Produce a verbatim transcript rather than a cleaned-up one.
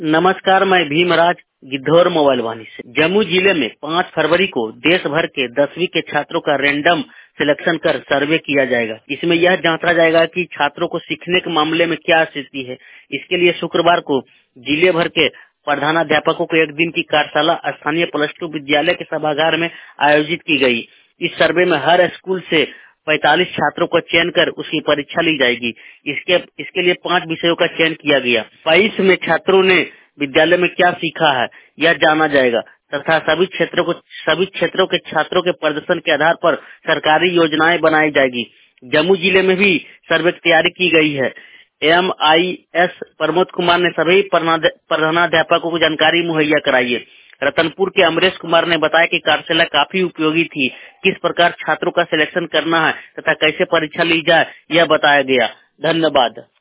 नमस्कार, मैं भीमराज गिद्धौर मोबाइल वाणी से। जम्मू जिले में पाँच फरवरी को देश भर के दसवीं के छात्रों का रैंडम सिलेक्शन कर सर्वे किया जाएगा। इसमें यह जांचा जाएगा कि छात्रों को सीखने के मामले में क्या स्थिति है। इसके लिए शुक्रवार को जिले भर के प्रधानाध्यापकों को एक दिन की कार्यशाला स्थानीय प्लस टू विद्यालय के सभागार में आयोजित की गई। इस सर्वे में हर स्कूल से पैंतालीस छात्रों का चयन कर उसकी परीक्षा ली जाएगी। इसके इसके लिए पांच विषयों का चयन किया गया। बाईस में छात्रों ने विद्यालय में क्या सीखा है यह जाना जाएगा तथा सभी क्षेत्रों को सभी क्षेत्रों के छात्रों के प्रदर्शन के आधार पर सरकारी योजनाएं बनाई जाएगी। जम्मू जिले में भी सर्वे की तैयारी की गई है। M I S Pramod Kumar ने सभी प्रधानाध्यापकों को जानकारी मुहैया कराई है। रतनपुर के अमरेश कुमार ने बताया कि कार्यशाला काफी उपयोगी थी। किस प्रकार छात्रों का सिलेक्शन करना है तथा कैसे परीक्षा ली जाए यह बताया गया। धन्यवाद।